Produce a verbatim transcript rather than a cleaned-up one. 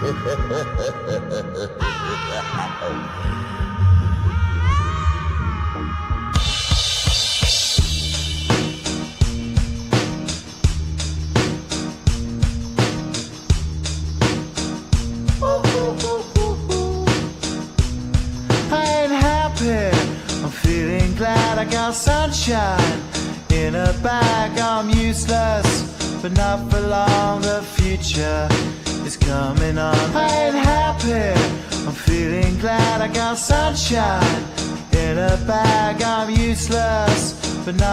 I'm feeling glad I got sunshine in a bag. I'm useless, but not for long. The future is coming on. I ain't happy. I'm feeling glad I got sunshine in a bag. I'm useless, but not